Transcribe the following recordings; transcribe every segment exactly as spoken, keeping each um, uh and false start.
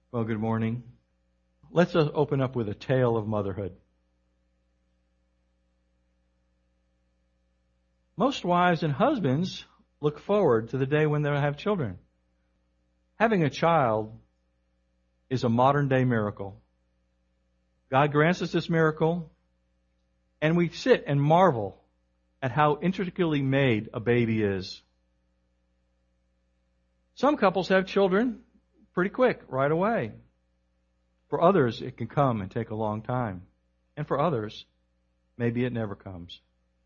Well, good morning. Let's uh, open up with a tale of motherhood. Most wives and husbands look forward to the day when they'll have children. Having a child is a modern-day miracle. God grants us this miracle, and we sit and marvel at how intricately made a baby is. Some couples have children pretty quick, right away. For others, it can come and take a long time. And for others, maybe it never comes.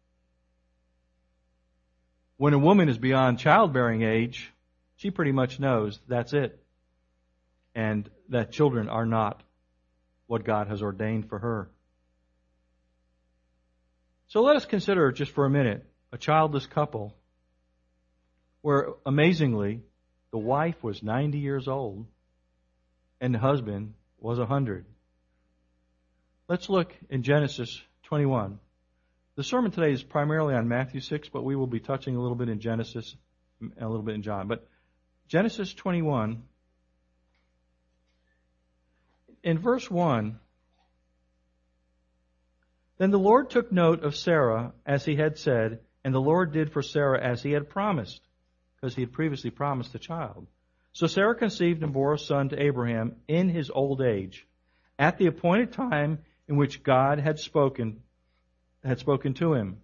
When a woman is beyond childbearing age, she pretty much knows that's it. And that children are not what God has ordained for her. So let us consider just for a minute a childless couple where amazingly the wife was ninety years old and the husband was one hundred. Let's look in Genesis twenty-one. The sermon today is primarily on Matthew six, but we will be touching a little bit in Genesis and a little bit in John. But Genesis twenty-one, in verse one, then the Lord took note of Sarah as he had said, and the Lord did for Sarah as he had promised, because he had previously promised a child. So Sarah conceived and bore a son to Abraham in his old age, at the appointed time in which God had spoken had spoken to him.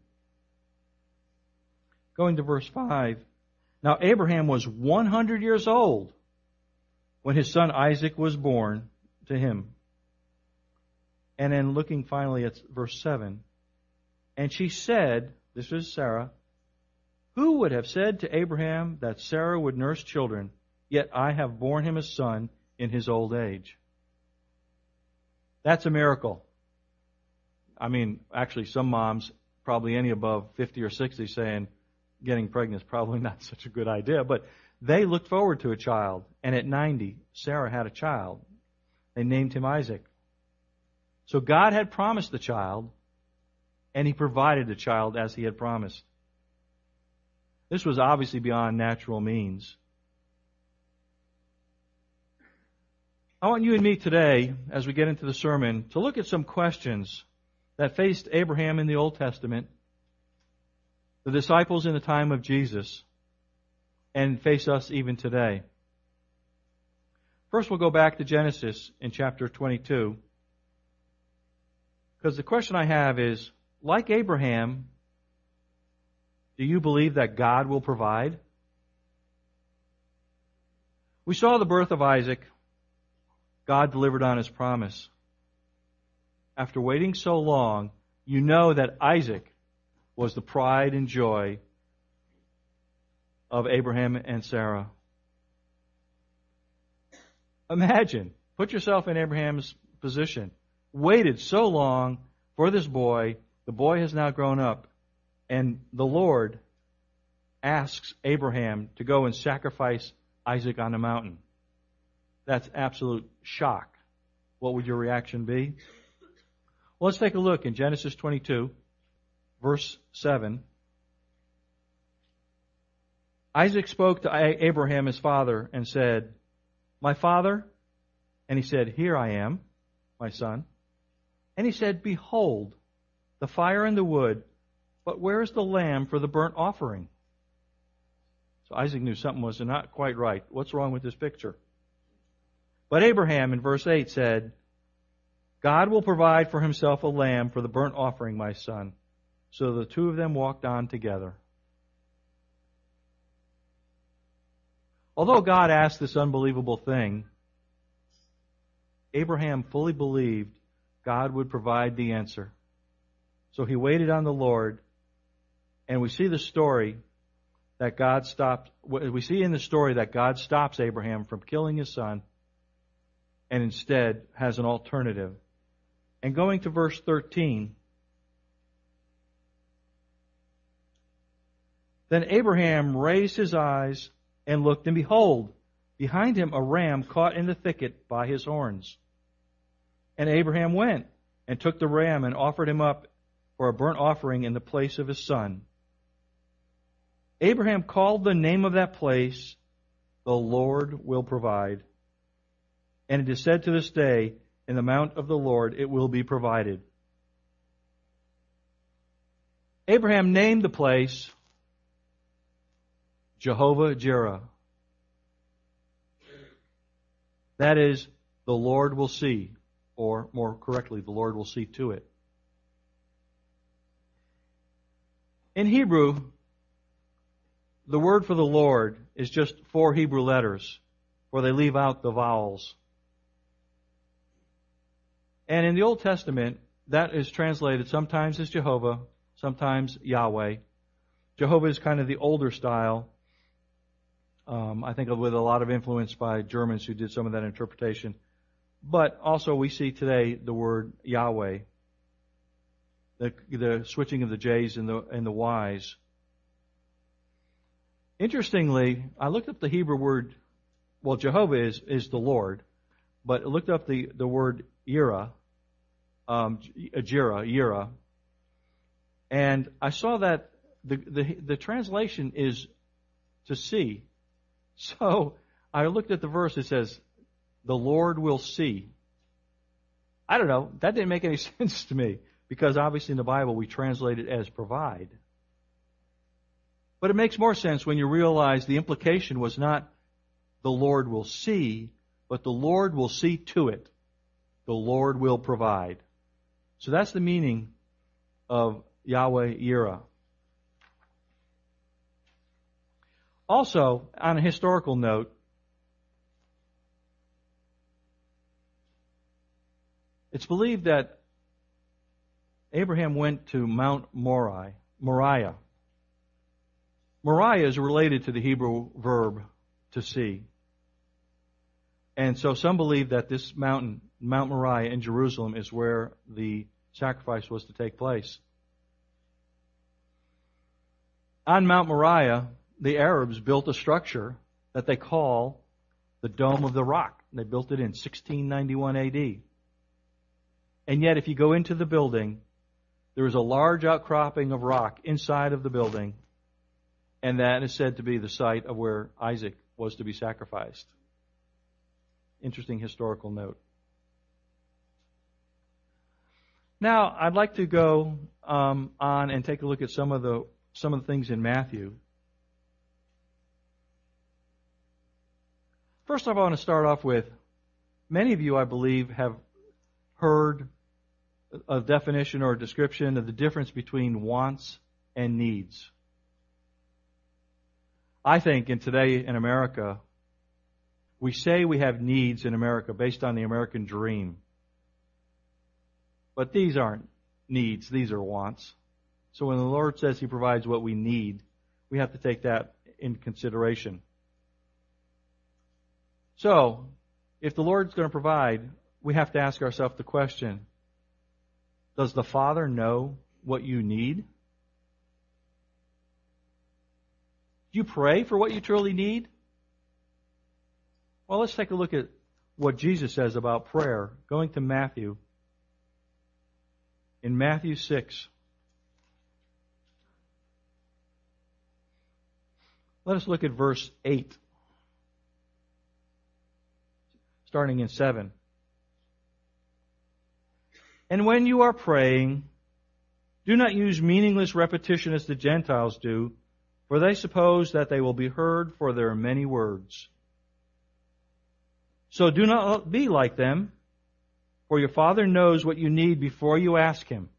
Going to verse five. Now Abraham was one hundred years old when his son Isaac was born to him. And then looking finally at verse seven. And she said, this is Sarah, who would have said to Abraham that Sarah would nurse children, yet I have borne him a son in his old age? That's a miracle. I mean, actually some moms, probably any above fifty or sixty, saying getting pregnant is probably not such a good idea, but they looked forward to a child. And at ninety, Sarah had a child. They named him Isaac. So God had promised the child, and He provided the child as He had promised. This was obviously beyond natural means. I want you and me today, as we get into the sermon, to look at some questions that faced Abraham in the Old Testament, the disciples in the time of Jesus, and face us even today. First, we'll go back to Genesis in chapter twenty-two. Because the question I have is, like Abraham, do you believe that God will provide? We saw the birth of Isaac. God delivered on His promise. After waiting so long, you know that Isaac was the pride and joy of Abraham and Sarah. Imagine, put yourself in Abraham's position. Waited so long for this boy. The boy has now grown up. And the Lord asks Abraham to go and sacrifice Isaac on a mountain. That's absolute shock. What would your reaction be? Well, let's take a look in Genesis twenty-two, verse seven. Isaac spoke to Abraham, his father, and said, "My father?" And he said, "Here I am, my son." And he said, "Behold, the fire and the wood, but where is the lamb for the burnt offering?" So Isaac knew something was not quite right. What's wrong with this picture? But Abraham, in verse eight, said, "God will provide for Himself a lamb for the burnt offering, my son." So the two of them walked on together. Although God asked this unbelievable thing, Abraham fully believed God would provide the answer. So he waited on the Lord, and we see the story that God stopped. We see in the story that God stops Abraham from killing his son, and instead has an alternative. And going to verse thirteen, then Abraham raised his eyes and looked, and behold, behind him a ram caught in the thicket by his horns. And Abraham went and took the ram and offered him up for a burnt offering in the place of his son. Abraham called the name of that place, "The Lord will provide." And it is said to this day, in the mount of the Lord it will be provided. Abraham named the place Jehovah Jireh. That is, the Lord will see, or more correctly, the Lord will see to it. In Hebrew, the word for the Lord is just four Hebrew letters, where they leave out the vowels. And in the Old Testament, that is translated sometimes as Jehovah, sometimes Yahweh. Jehovah is kind of the older style. Um, I think with a lot of influence by Germans who did some of that interpretation. But also we see today the word Yahweh. The, the switching of the J's and the, and the Y's. Interestingly, I looked up the Hebrew word, well, Jehovah is, is the Lord, but I looked up the, the word Yireh, um, Jireh, Yireh, and I saw that the, the, the translation is to see. So I looked at the verse, it says, the Lord will see. I don't know, that didn't make any sense to me, because obviously in the Bible we translate it as provide. But it makes more sense when you realize the implication was not the Lord will see, but the Lord will see to it. The Lord will provide. So that's the meaning of Yahweh Yireh. Also, on a historical note, it's believed that Abraham went to Mount Moriah. Moriah. Moriah is related to the Hebrew verb to see. And so some believe that this mountain, Mount Moriah in Jerusalem, is where the sacrifice was to take place. On Mount Moriah, the Arabs built a structure that they call the Dome of the Rock. They built it in sixteen ninety-one A D. And yet if you go into the building, there is a large outcropping of rock inside of the building, and that is said to be the site of where Isaac was to be sacrificed. Interesting historical note. Now, I'd like to go um, on and take a look at some of the some of the things in Matthew. First off, I want to start off with, many of you, I believe, have heard a definition or a description of the difference between wants and needs. I think in today in America, we say we have needs in America based on the American dream. But these aren't needs, these are wants. So when the Lord says He provides what we need, we have to take that into consideration. So, if the Lord's going to provide, we have to ask ourselves the question, does the Father know what you need? Do you pray for what you truly need? Well, let's take a look at what Jesus says about prayer. Going to Matthew. In Matthew six. Let us look at verse eight. Starting in seven. And when you are praying, do not use meaningless repetition as the Gentiles do, for they suppose that they will be heard for their many words. So do not be like them, for your Father knows what you need before you ask Him.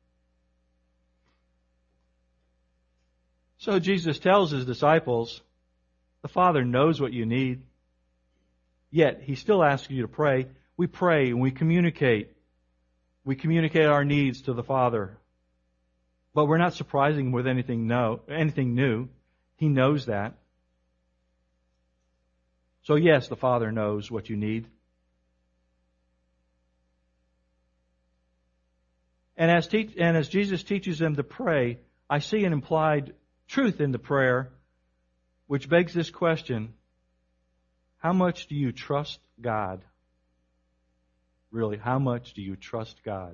So Jesus tells His disciples, the Father knows what you need. Yet, He still asks you to pray. We pray and we communicate. We communicate our needs to the Father. But we're not surprising Him with anything, no, anything new. He knows that. So yes, the Father knows what you need. And as, te- and as Jesus teaches them to pray, I see an implied truth in the prayer, which begs this question: how much do you trust God? Really, how much do you trust God?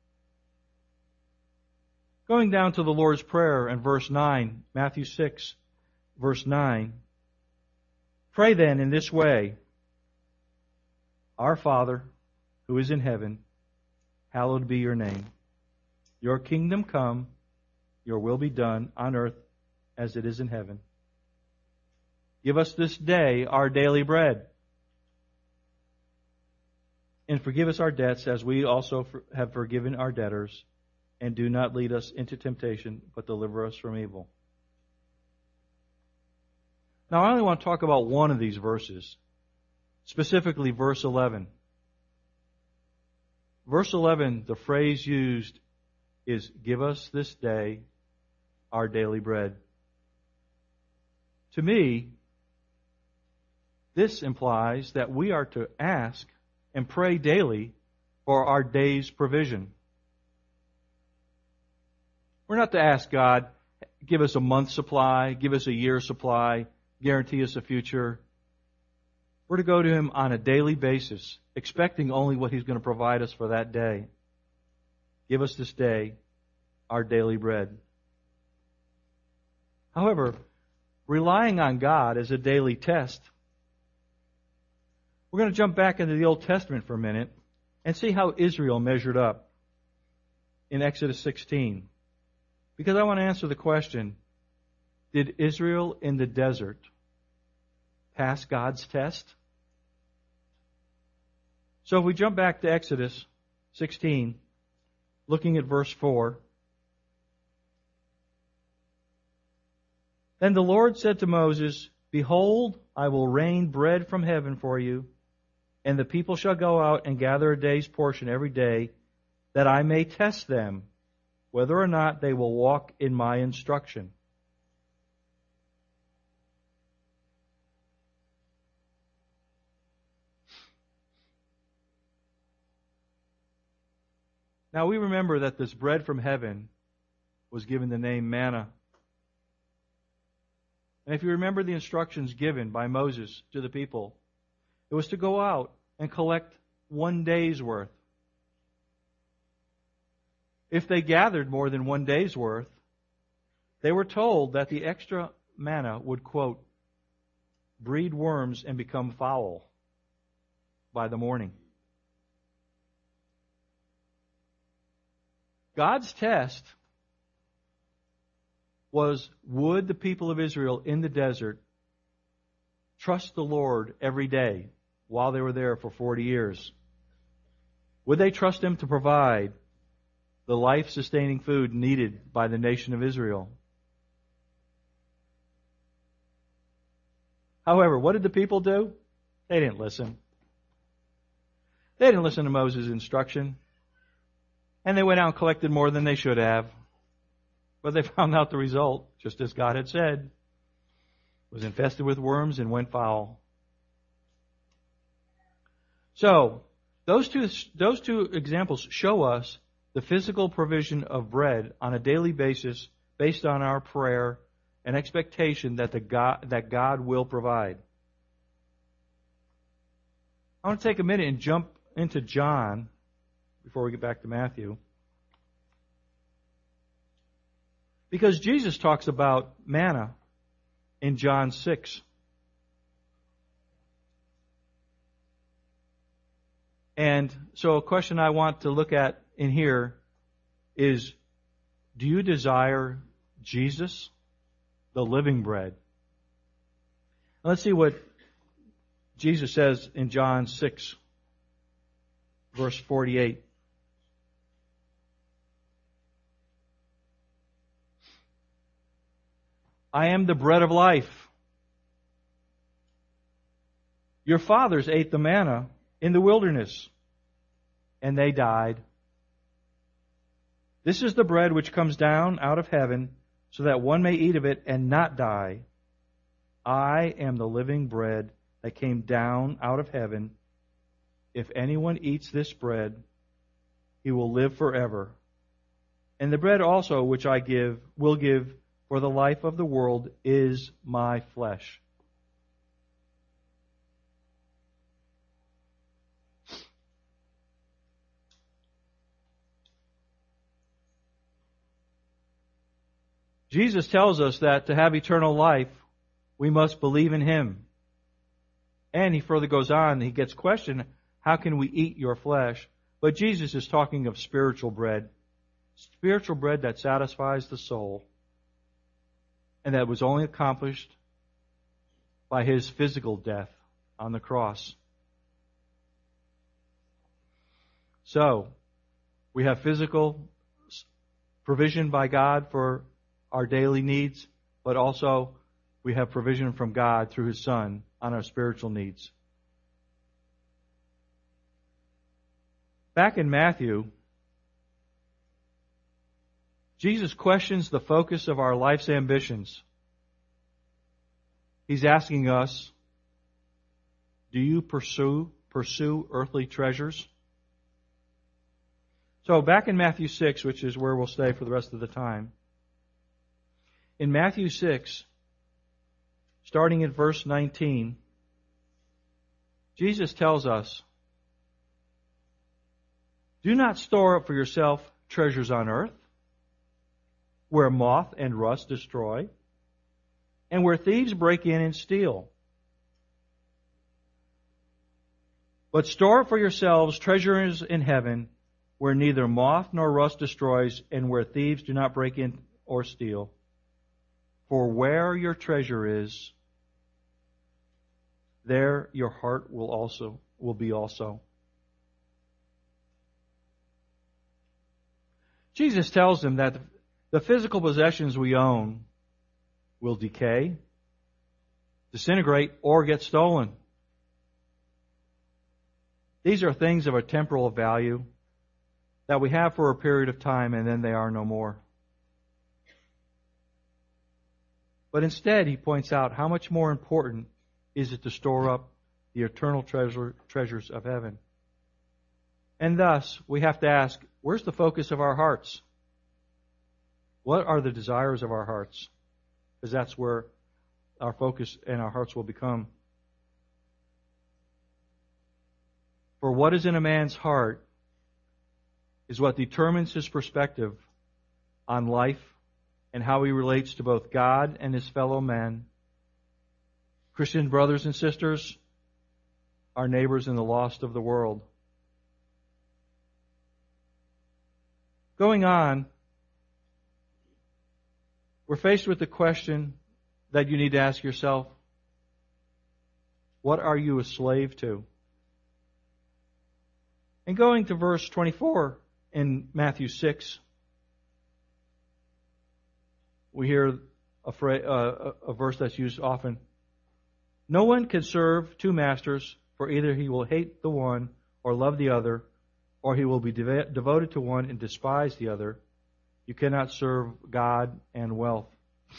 Going down to the Lord's Prayer in verse nine, Matthew six, verse nine. Pray then in this way: Our Father, who is in heaven, hallowed be your name. Your kingdom come, your will be done on earth as it is in heaven. Give us this day our daily bread. And forgive us our debts as we also have forgiven our debtors. And do not lead us into temptation, but deliver us from evil. Now I only want to talk about one of these verses, specifically verse eleven. Verse eleven, the phrase used is, give us this day our daily bread. To me, this implies that we are to ask and pray daily for our day's provision. We're not to ask God, give us a month's supply, give us a year's supply, guarantee us a future. We're to go to Him on a daily basis, expecting only what He's going to provide us for that day. Give us this day our daily bread. However, relying on God as a daily test, we're going to jump back into the Old Testament for a minute and see how Israel measured up in Exodus sixteen. Because I want to answer the question, did Israel in the desert pass God's test? So if we jump back to Exodus sixteen, looking at verse four. Then the Lord said to Moses, Behold, I will rain bread from heaven for you, and the people shall go out and gather a day's portion every day, that I may test them, whether or not they will walk in my instruction. Now we remember that this bread from heaven was given the name manna. And if you remember the instructions given by Moses to the people, it was to go out and collect one day's worth. If they gathered more than one day's worth, they were told that the extra manna would, quote, breed worms and become foul by the morning. God's test was, would the people of Israel in the desert trust the Lord every day while they were there for forty years? Would they trust Him to provide the life-sustaining food needed by the nation of Israel? However, what did the people do? They didn't listen. They didn't listen to Moses' instruction. And they went out and collected more than they should have. But they found out the result, just as God had said. It was infested with worms and went foul. So, those two, those two examples show us the physical provision of bread on a daily basis based on our prayer and expectation that, the God, that God will provide. I want to take a minute and jump into John before we get back to Matthew. Because Jesus talks about manna in John six. And so a question I want to look at in here is, do you desire Jesus, the living bread? Let's see what Jesus says in John six, verse forty-eight. I am the bread of life. Your fathers ate the manna in the wilderness, and they died. This is the bread which comes down out of heaven, so that one may eat of it and not die. I am the living bread that came down out of heaven. If anyone eats this bread, he will live forever. And the bread also which I give will give for the life of the world is my flesh. Jesus tells us that to have eternal life, we must believe in Him. And he further goes on, he gets questioned, how can we eat your flesh? But Jesus is talking of spiritual bread. Spiritual bread that satisfies the soul. And that was only accomplished by His physical death on the cross. So, we have physical provision by God for our daily needs, but also we have provision from God through His Son on our spiritual needs. Back in Matthew, Jesus questions the focus of our life's ambitions. He's asking us, do you pursue pursue earthly treasures? So back in Matthew six, which is where we'll stay for the rest of the time. In Matthew six, starting at verse nineteen, Jesus tells us, do not store up for yourself treasures on earth, where moth and rust destroy, and where thieves break in and steal. But store up for yourselves treasures in heaven, where neither moth nor rust destroys, and where thieves do not break in or steal. For where your treasure is, there your heart will also will be also. Jesus tells them that the physical possessions we own will decay, disintegrate, or get stolen. These are things of a temporal value that we have for a period of time, and then they are no more. But instead, He points out how much more important is it to store up the eternal treasure, treasures of heaven. And thus, we have to ask, where's the focus of our hearts? What are the desires of our hearts? Because that's where our focus and our hearts will become. For what is in a man's heart is what determines his perspective on life and how he relates to both God and his fellow men, Christian brothers and sisters, our neighbors, and the lost of the world. Going on, we're faced with the question that you need to ask yourself, what are you a slave to? And going to verse twenty-four in Matthew six, we hear a, phrase, uh, a verse that's used often. No one can serve two masters, for either he will hate the one or love the other, or he will be dev- devoted to one and despise the other. You cannot serve God and wealth.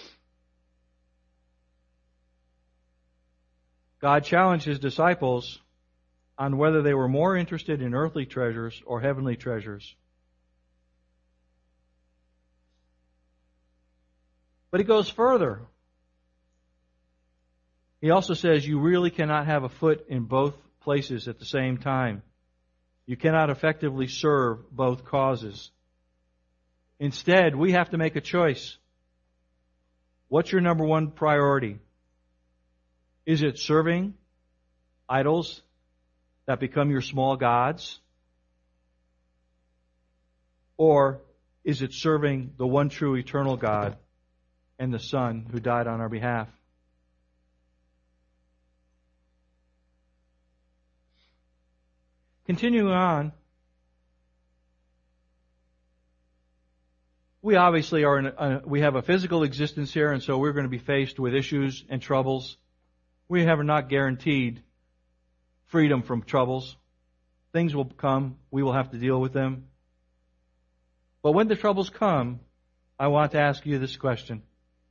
God challenged His disciples on whether they were more interested in earthly treasures or heavenly treasures. But He goes further. He also says you really cannot have a foot in both places at the same time. You cannot effectively serve both causes. Instead, we have to make a choice. What's your number one priority? Is it serving idols that become your small gods? Or is it serving the one true eternal God and the Son who died on our behalf? Continuing on, we obviously are in a, we have a physical existence here, and so we're going to be faced with issues and troubles. We have not guaranteed freedom from troubles. Things will come. We will have to deal with them. But when the troubles come, I want to ask you this question.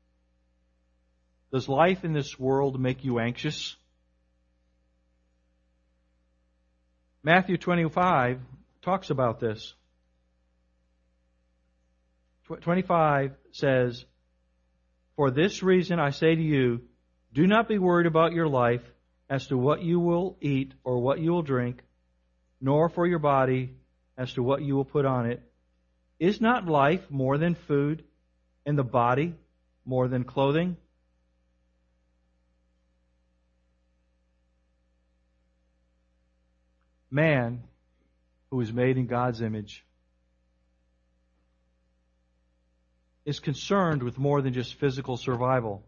Does life in this world make you anxious? Matthew twenty-five talks about this. twenty-five says, "For this reason I say to you, do not be worried about your life as to what you will eat or what you will drink, nor for your body as to what you will put on it. Is not life more than food, and the body more than clothing?" man who is made in God's image is concerned with more than just physical survival.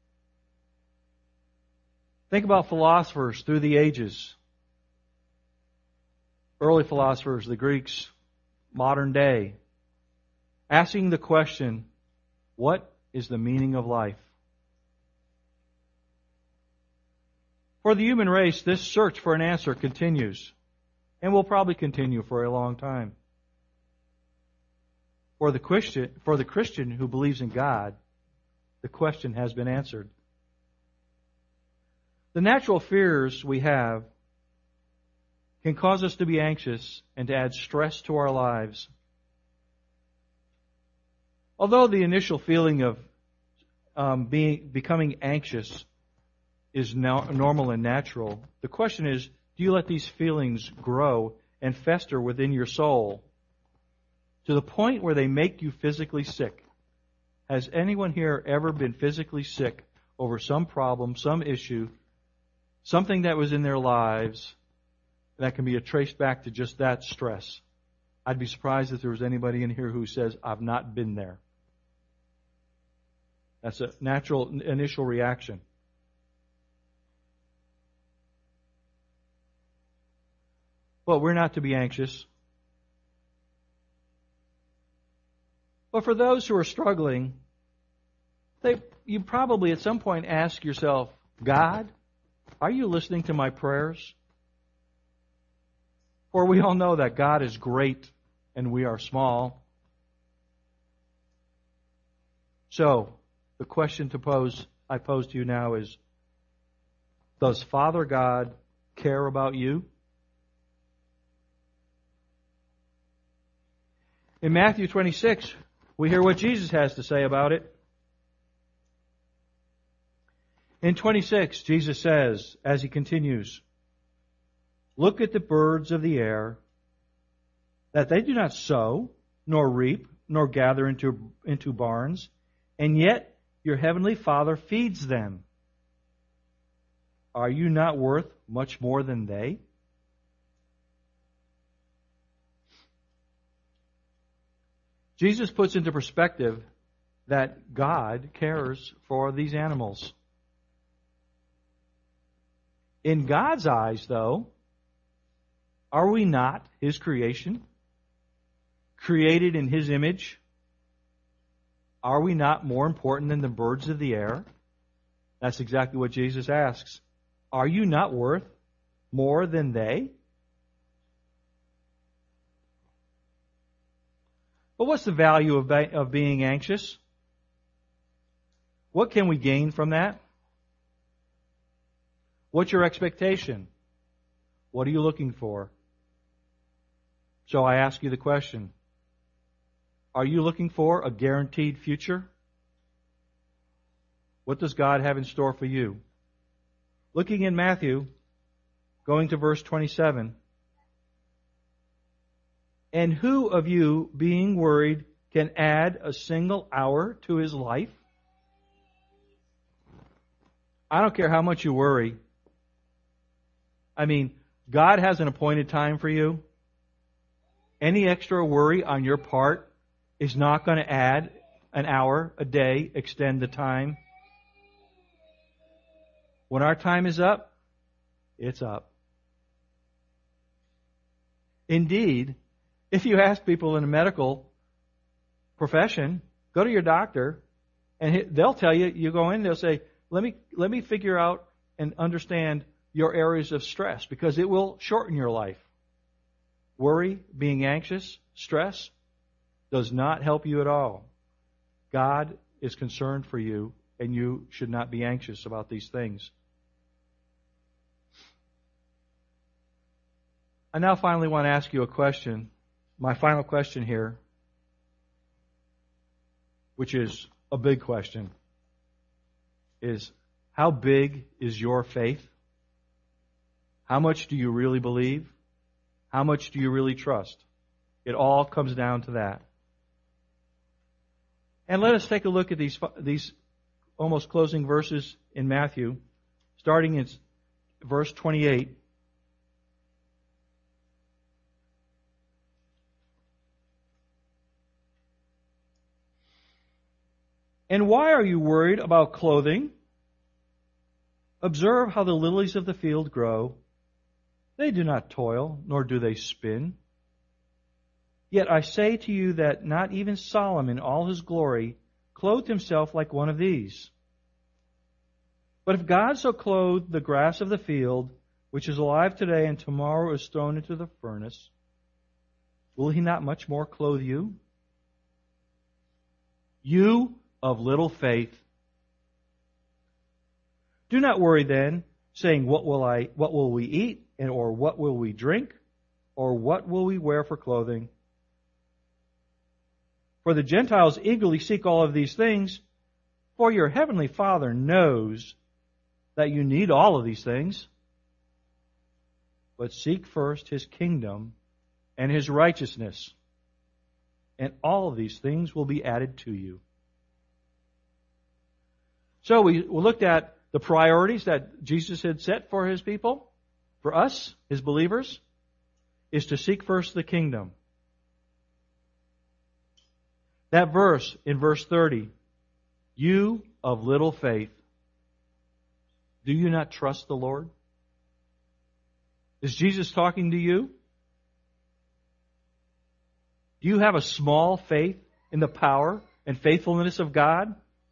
Think about philosophers through the ages. Early philosophers, the Greeks, modern day, asking the question, what is the meaning of life? For the human race, this search for an answer continues, and will probably continue for a long time. For the Christian, for the Christian who believes in God, the question has been answered. The natural fears we have can cause us to be anxious and to add stress to our lives. Although the initial feeling of um, being becoming anxious is no, normal and natural, the question is, do you let these feelings grow and fester within your soul to the point where they make you physically sick? Has anyone here ever been physically sick over some problem, some issue, something that was in their lives that can be traced back to just that stress? I'd be surprised if there was anybody in here who says, I've not been there. That's a natural initial reaction. But we're not to be anxious. But for those who are struggling, they, you probably at some point ask yourself, God, are you listening to my prayers? For we all know that God is great and we are small. So, the question to pose, I pose to you now is, does Father God care about you? In Matthew twenty-six, we hear what Jesus has to say about it. In twenty-six, Jesus says, as He continues, look at the birds of the air, that they do not sow, nor reap, nor gather into, into barns, and yet your heavenly Father feeds them. Are you not worth much more than they? Jesus puts into perspective that God cares for these animals. In God's eyes, though, are we not His creation? Created in His image? Are we not more important than the birds of the air? That's exactly what Jesus asks. Are you not worth more than they? But what's the value of, of being anxious? What can we gain from that? What's your expectation? What are you looking for? So I ask you the question. Are you looking for a guaranteed future? What does God have in store for you? Looking in Matthew, going to verse twenty-seven. And who of you, being worried, can add a single hour to his life? I don't care how much you worry. I mean, God has an appointed time for you. Any extra worry on your part is not going to add an hour, a day, extend the time. When our time is up, it's up. Indeed, if you ask people in a medical profession, go to your doctor, and they'll tell you, you go in, they'll say, let me, let me figure out and understand your areas of stress, because it will shorten your life. Worry, being anxious, stress, does not help you at all. God is concerned for you, and you should not be anxious about these things. I now finally want to ask you a question. My final question here, which is a big question, is how big is your faith? How much do you really believe? How much do you really trust? It all comes down to that. And let us take a look at these these almost closing verses in Matthew, starting in verse twenty-eight. And why are you worried about clothing? Observe how the lilies of the field grow. They do not toil, nor do they spin. Yet I say to you that not even Solomon in all his glory clothed himself like one of these. But if God so clothed the grass of the field, which is alive today and tomorrow is thrown into the furnace, will he not much more clothe you? You of little faith. Do not worry then, saying, What will I what will we eat, and or what will we drink, or what will we wear for clothing? For the Gentiles eagerly seek all of these things, for your heavenly Father knows that you need all of these things. But seek first His kingdom and His righteousness, and all of these things will be added to you. So we looked at the priorities that Jesus had set for His people, for us, His believers, is to seek first the kingdom. That verse in verse thirty, you of little faith, do you not trust the Lord? Is Jesus talking to you? Do you have a small faith in the power and faithfulness of God?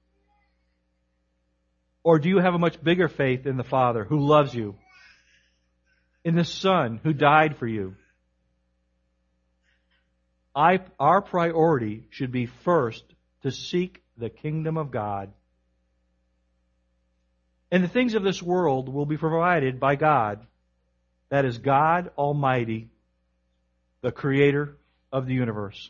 Or do you have a much bigger faith in the Father who loves you, in the Son who died for you? I, our priority should be first to seek the kingdom of God. And the things of this world will be provided by God. That is God Almighty, the Creator of the universe.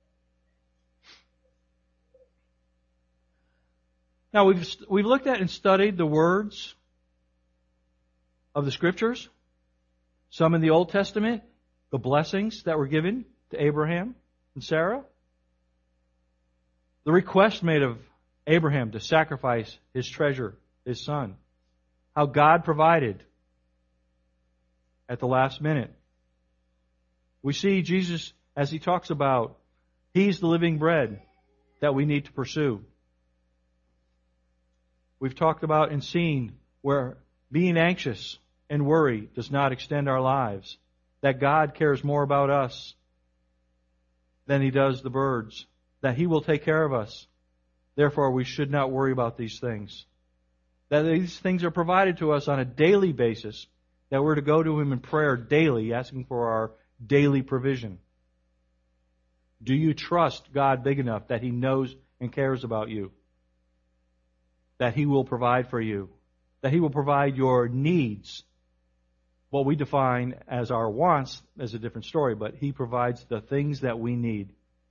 Now, we've, we've looked at and studied the words of the Scriptures, some in the Old Testament, the blessings that were given to Abraham and Sarah, the request made of Abraham to sacrifice his treasure, his son, how God provided at the last minute. We see Jesus as He talks about He's the living bread that we need to pursue. We've talked about and seen where being anxious and worry does not extend our lives. That God cares more about us than He does the birds. That He will take care of us. Therefore, we should not worry about these things. That these things are provided to us on a daily basis. That we're to go to Him in prayer daily, asking for our daily provision. Do you trust God big enough that He knows and cares about you? That He will provide for you. That He will provide your needs. What we define as our wants is a different story, but He provides the things that we need.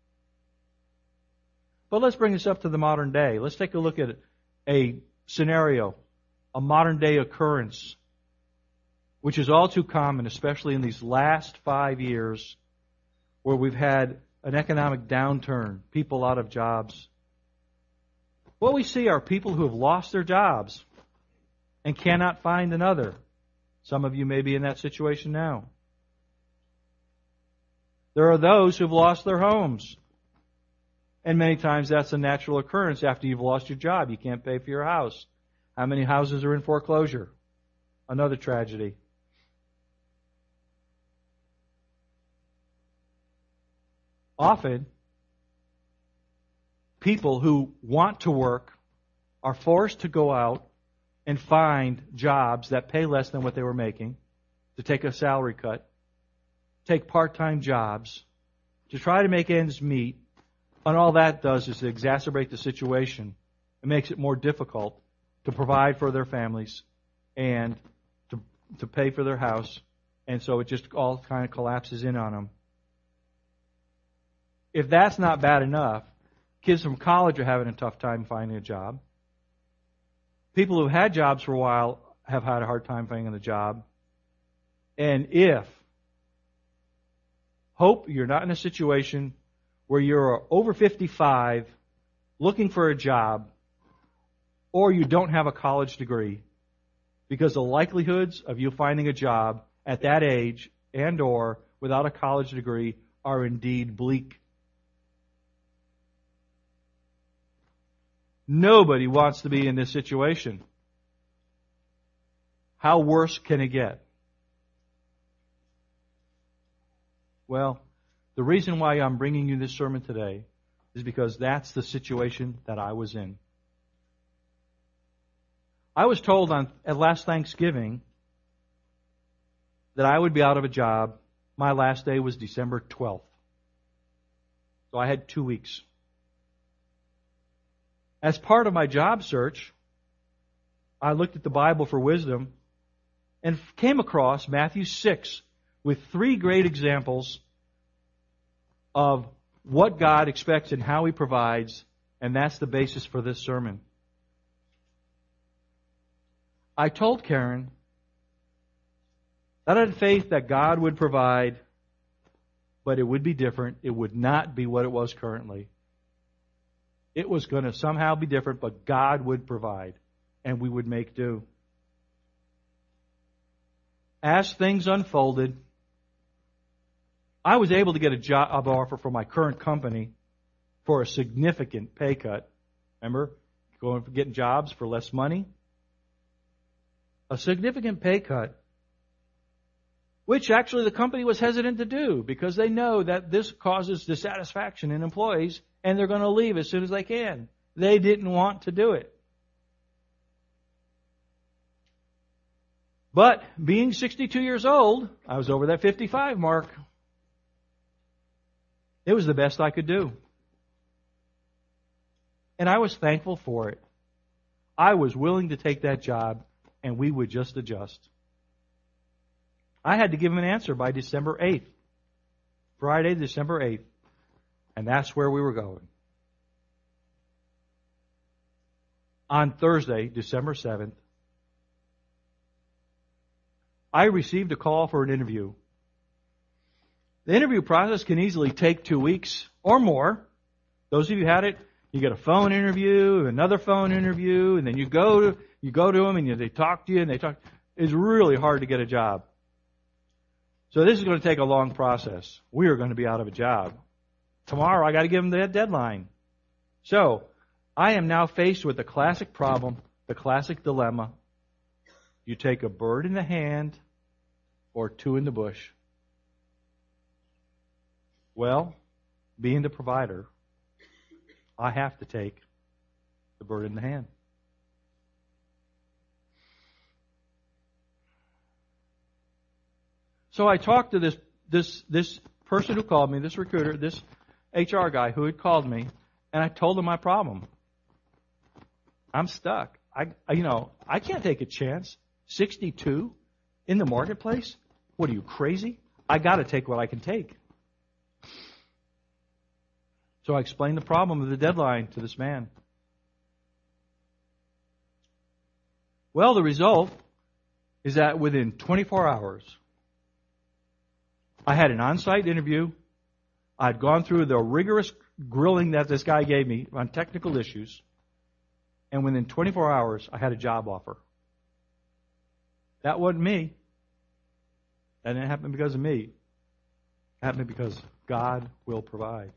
But let's bring this up to the modern day. Let's take a look at a scenario, a modern day occurrence, which is all too common, especially in these last five years, where we've had an economic downturn, people out of jobs. What we see are people who have lost their jobs and cannot find another. Some of you may be in that situation now. There are those who have lost their homes. And many times that's a natural occurrence after you've lost your job. You can't pay for your house. How many houses are in foreclosure? Another tragedy. Often, people who want to work are forced to go out and find jobs that pay less than what they were making, to take a salary cut, take part-time jobs, to try to make ends meet, and all that does is to exacerbate the situation. It makes it more difficult to provide for their families and to, to pay for their house, and so it just all kind of collapses in on them. If that's not bad enough, kids from college are having a tough time finding a job. People who've had jobs for a while have had a hard time finding a job. And if, hope you're not in a situation where you're over fifty-five looking for a job, or you don't have a college degree, because the likelihoods of you finding a job at that age and or without a college degree are indeed bleak. Nobody wants to be in this situation. How worse can it get? Well, the reason why I'm bringing you this sermon today is because that's the situation that I was in. I was told on at last Thanksgiving that I would be out of a job. My last day was December twelfth. So I had two weeks. As part of my job search, I looked at the Bible for wisdom and came across Matthew six with three great examples of what God expects and how He provides, and that's the basis for this sermon. I told Karen that I had faith that God would provide, but it would be different. It would not be what it was currently. It was going to somehow be different, but God would provide, and we would make do. As things unfolded, I was able to get a job offer from my current company for a significant pay cut. Remember, going for getting jobs for less money? A significant pay cut, which actually the company was hesitant to do because they know that this causes dissatisfaction in employees and they're going to leave as soon as they can. They didn't want to do it. But being sixty-two years old, I was over that fifty-five mark. It was the best I could do. And I was thankful for it. I was willing to take that job, and we would just adjust. I had to give him an answer by December eighth. Friday, December eighth. And that's where we were going. On Thursday, December seventh, I received a call for an interview. The interview process can easily take two weeks or more. Those of you who had it, you get a phone interview, another phone interview, and then you go to you go to them and you, they talk to you and they talk. It's really hard to get a job. So this is going to take a long process. We are going to be out of a job. Tomorrow I got to give them that deadline. So I am now faced with the classic problem, the classic dilemma. You take a bird in the hand or two in the bush. Well, being the provider, I have to take the bird in the hand. So I talked to this this this person who called me, this recruiter, this H R guy who had called me, and I told him my problem. I'm stuck. I, I you know, I can't take a chance. sixty-two in the marketplace? What are you, crazy? I got to take what I can take. So I explained the problem of the deadline to this man. Well, the result is that within twenty-four hours, I had an on-site interview. I'd gone through the rigorous grilling that this guy gave me on technical issues. And within twenty-four hours, I had a job offer. That wasn't me. That didn't happen because of me. It happened because God will provide.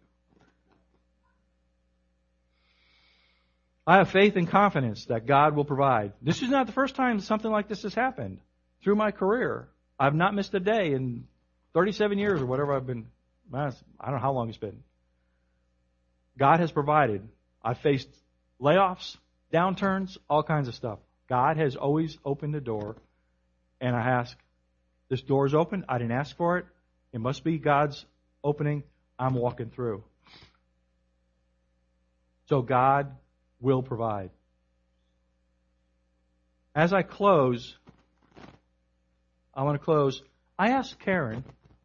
I have faith and confidence that God will provide. This is not the first time something like this has happened through my career. I've not missed a day in thirty-seven years or whatever I've been. I don't know how long it's been. God has provided. I've faced layoffs, downturns, all kinds of stuff. God has always opened the door. And I ask, this door is open. I didn't ask for it. It must be God's opening. I'm walking through. So God will provide. As I close, I want to close. I asked Karen,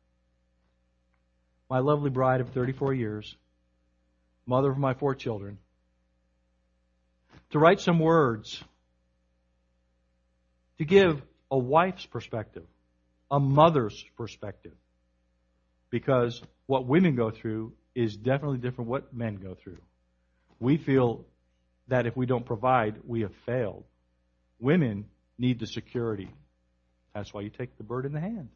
my lovely bride of thirty-four years, mother of my four children, to write some words to give a wife's perspective, a mother's perspective, because what women go through is definitely different what men go through. We feel that if we don't provide, we have failed. Women need the security. That's why you take the bird in the hand.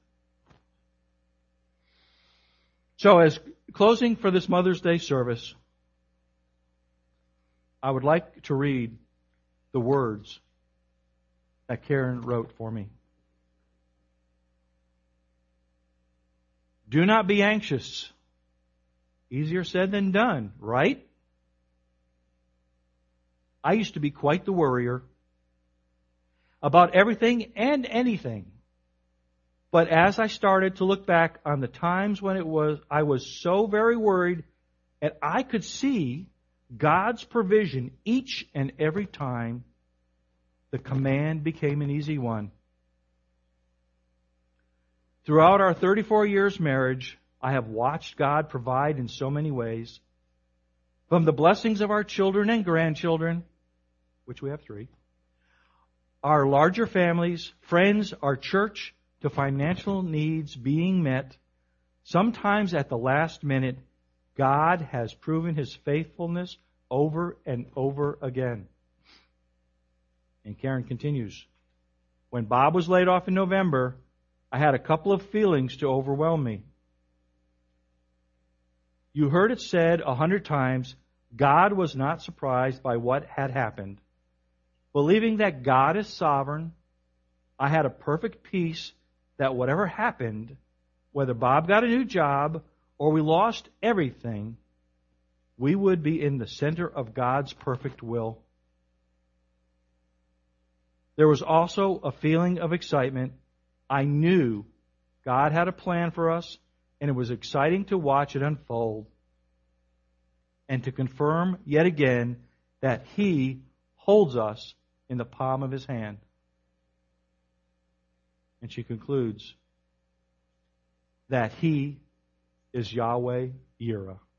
So as closing for this Mother's Day service, I would like to read the words that Karen wrote for me. Do not be anxious. Easier said than done, right? I used to be quite the worrier about everything and anything. But as I started to look back on the times when it was I was so very worried, and I could see God's provision each and every time, the command became an easy one. Throughout our thirty-four years marriage, I have watched God provide in so many ways. From the blessings of our children and grandchildren, which we have three, our larger families, friends, our church, to financial needs being met, sometimes at the last minute, God has proven His faithfulness over and over again. And Karen continues, when Bob was laid off in November, I had a couple of feelings to overwhelm me. You heard it said a hundred times, God was not surprised by what had happened. Believing that God is sovereign, I had a perfect peace that whatever happened, whether Bob got a new job or we lost everything, we would be in the center of God's perfect will. There was also a feeling of excitement. I knew God had a plan for us, and it was exciting to watch it unfold and to confirm yet again that He holds us in the palm of His hand. And she concludes that He is Yahweh Yireh.